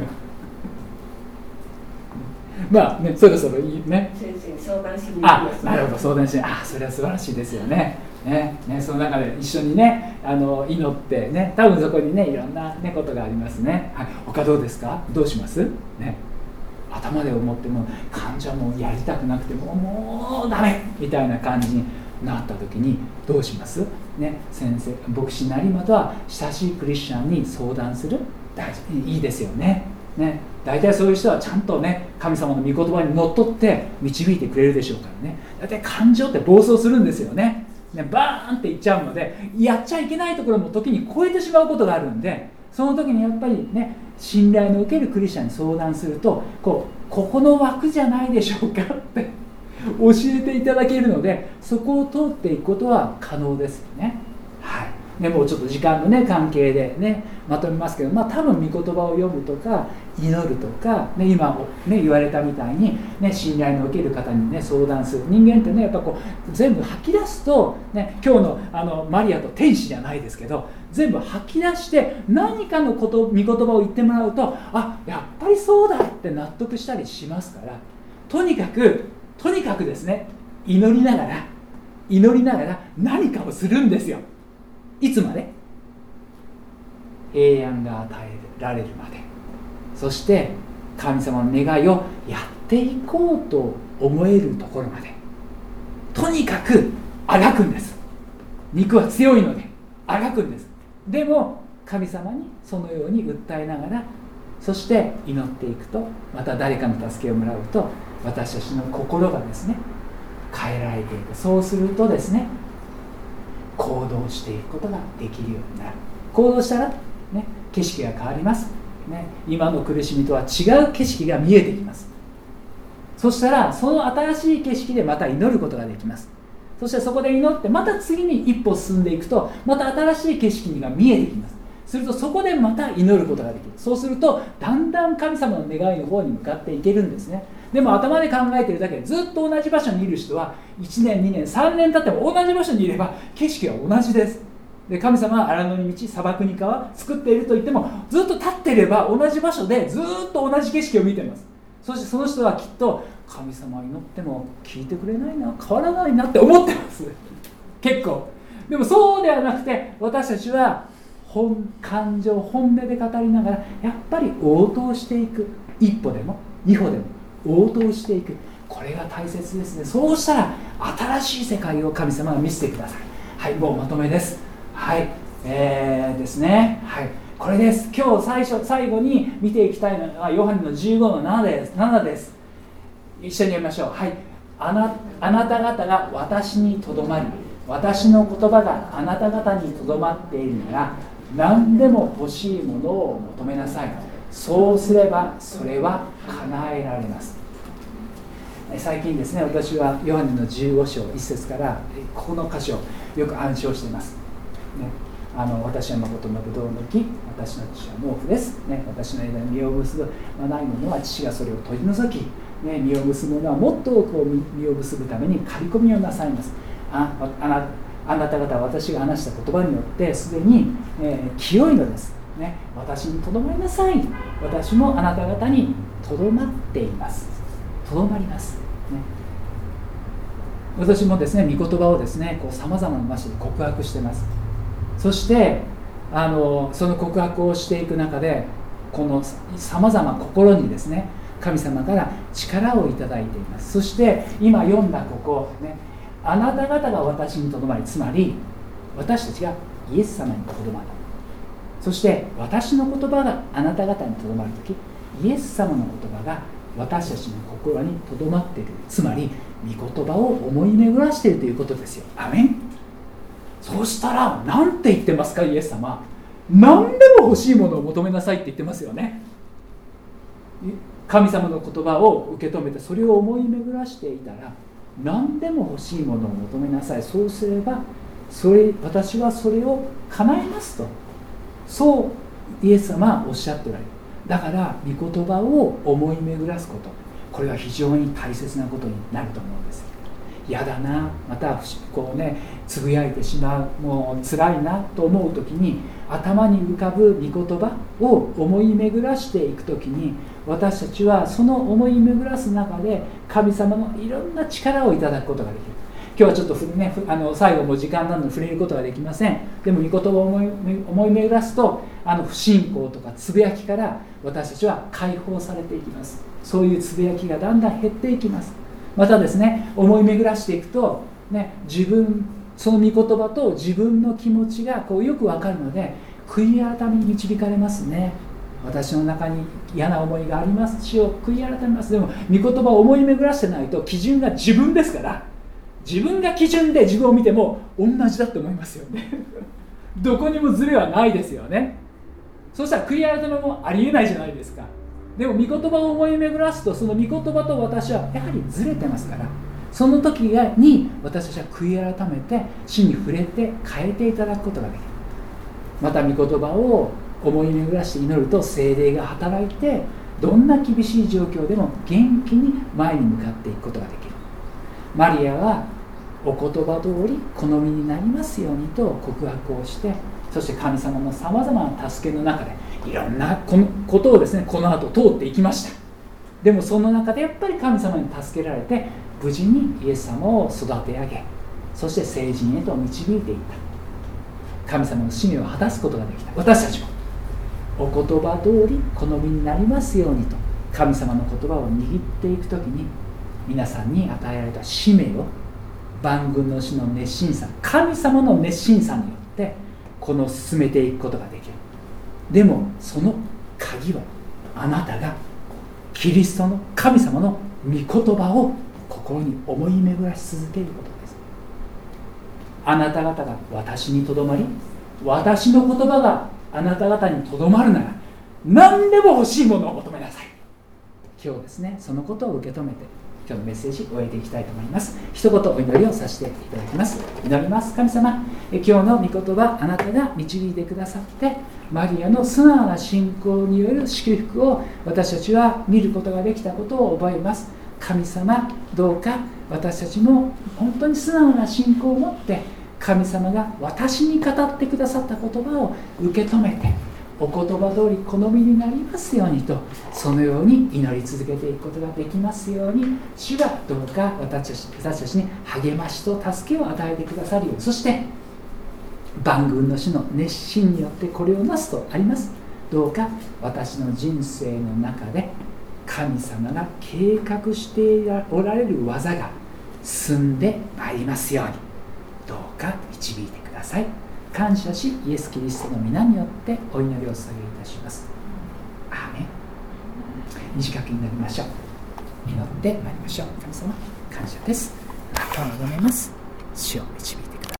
まあね、そろそろいいね。 先生に相談しに行きあ、 ます。 なるほど、相談しに。あ、それは素晴らしいですよね。ね、ね、その中で一緒にね、あの祈ってね、多分そこにね、いろんな、ね、ことがありますね。はい、他どうですか。どうします。ね、頭で思っても、患者もやりたくなくても、もうダメみたいな感じになった時にどうします。ね、先生、牧師なりまたは親しいクリスチャンに相談する。大事、いいですよね。ね、大体そういう人はちゃんとね、神様の御言葉にのっとって導いてくれるでしょうからね。大体感情って暴走するんですよね。ね、バーンっていっちゃうので、やっちゃいけないところも時に超えてしまうことがあるんで、 その時にやっぱりね、信頼の受けるクリスチャンに相談すると、こうここの枠じゃないでしょうかって教えていただけるので、そこを通っていくことは可能ですよね。はい。でもうちょっと時間の、ね、関係で、ね、まとめますけど、まあ、多分御言葉を読むとか祈るとか、ね、今、ね、言われたみたいに、ね、信頼の受ける方に、ね、相談する。人間ってね、やっぱこう全部吐き出すと、ね、今日の、あのマリアと天使じゃないですけど、全部吐き出して何かのこと御言葉を言ってもらうと、あ、やっぱりそうだって納得したりしますから、とにかくとにかくですね、祈りながら祈りながら何かをするんですよ。いつまで？平安が与えられるまで。そして神様の願いをやっていこうと思えるところまで、とにかくあがくんです。肉は強いのであがくんです。でも神様にそのように訴えながら、そして祈っていくと、また誰かの助けをもらうと、私たちの心がですね変えられていく。そうするとですね、行動していくことができるようになる。行動したら、ね、景色が変わります、ね、今の苦しみとは違う景色が見えてきます。そしたらその新しい景色でまた祈ることができます。そしてそこで祈ってまた次に一歩進んでいくと、また新しい景色が見えてきます。するとそこでまた祈ることができる。そうするとだんだん神様の願いの方に向かっていけるんですね。でも頭で考えているだけでずっと同じ場所にいる人は、いちねんにねんさんねん経っても同じ場所にいれば景色は同じです。で、神様は荒野に道、砂漠に川作っていると言っても、ずっと立っていれば同じ場所でずっと同じ景色を見ています。そしてその人はきっと、神様は祈っても聞いてくれないな、変わらないなって思ってます結構。でもそうではなくて、私たちは本感情本音で語りながら、やっぱり応答していく。一歩でも二歩でも応答していく。これが大切ですね。そうしたら新しい世界を神様が見せてください。はい、もうまとめです。はい、えー、ですね。はい、これです。今日最初最後に見ていきたいのはヨハネのじゅうごのななです。ななです。一緒に読みましょう。はい、あな、あなた方が私にとどまり、私の言葉があなた方にとどまっているなら、何でも欲しいものを求めなさい。そうすればそれは叶えられます。最近ですね、私はヨハネのじゅうご章いっ節からここの箇所をよく暗唱しています、ね、あの私は誠のぶどうの木、私の父は農夫です、ね、私の間に実を結ぶ、まあ、ないものは父がそれを取り除き、ね、実を結ぶものはもっと多く実を結ぶために刈り込みをなさいます。ああなあなた方は私が話した言葉によってすでに、えー、清いのです、ね、私にとどまりなさい。私もあなた方にとどまっています。とどまります、ね、私もですね、御言葉をですね、さまざまな場所で告白しています。そしてあのその告白をしていく中で、このさまざま心にですね、神様から力をいただいています。そして今読んだここ、ね、あなた方が私にとどまり、つまり私たちがイエス様にとどまる。そして私の言葉があなた方にとどまるとき、イエス様の言葉が私たちの心にとどまっている。つまり御言葉を思い巡らしているということですよ。アメン。そうしたら何て言ってますか、イエス様。何でも欲しいものを求めなさいって言ってますよね。神様の言葉を受け止めて、それを思い巡らしていたら、何でも欲しいものを求めなさい。そうすればそれ私はそれを叶えますと、そうイエス様はおっしゃっておられる。だから御言葉を思い巡らすこと、これは非常に大切なことになると思うんです。やだな、またこうね、つぶやいてしまう、もう辛いなと思うときに、頭に浮かぶ御言葉を思い巡らしていくときに、私たちはその思い巡らす中で神様のいろんな力をいただくことができる。今日はちょっとふ、ね、あの最後も時間なので触れることができません。でも御言葉を思い、思い巡らすと、あの不信仰とかつぶやきから私たちは解放されていきます。そういうつぶやきがだんだん減っていきます。またですね、思い巡らしていくと、ね、自分その御言葉と自分の気持ちがこうよく分かるので、悔い改めに導かれますね。私の中に嫌な思いがあります。主を悔い改めます。でも御言葉を思い巡らしてないと、基準が自分ですから、自分が基準で自分を見ても同じだと思いますよねどこにもズレはないですよね。 そしたら悔い改めもありえないじゃないですか。でも御言葉を思い巡らすと、その御言葉と私はやはりずれてますから、その時に私たちは悔い改めて主に触れて変えていただくことができる。また御言葉を思い巡らして祈ると聖霊が働いて、どんな厳しい状況でも元気に前に向かっていくことができる。マリアはお言葉通り好みになりますようにと告白をして、そして神様のさまざまな助けの中でいろんなことをですね、この後通っていきました。でもその中でやっぱり神様に助けられて、無事にイエス様を育て上げ、そして聖人へと導いていった。神様の使命を果たすことができた。私たちもお言葉通り好みになりますようにと神様の言葉を握っていくときに、皆さんに与えられた使命を万軍の主の熱心さ、神様の熱心さによってこの進めていくことができる。でもその鍵は、あなたがキリストの神様の御言葉を心に思い巡らし続けることです。あなた方が私にとどまり、私の言葉があなた方にとどまるなら、何でも欲しいものを求めなさい。今日ですね、そのことを受け止めて今日のメッセージを終えていきたいと思います。一言お祈りをさせていただきます。祈ります。神様、え今日の御言葉、あなたが導いてくださって、マリアの素直な信仰による祝福を私たちは見ることができたことを覚えます。神様、どうか私たちも本当に素直な信仰を持って、神様が私に語ってくださった言葉を受け止めて、お言葉通り好みになりますようにと、そのように祈り続けていくことができますように、主がどうか私たち、私たちに励ましと助けを与えてくださるように、そして万軍の主の熱心によってこれをなすとあります。どうか私の人生の中で神様が計画しておられる技が進んでまいりますように、どうか導いてください。感謝し、イエス・キリストの皆によってお祈りをお捧げいたします。アーメン。短くになりましょう。祈ってまいりましょう。神様、感謝です。あなたを求めます。主を導いて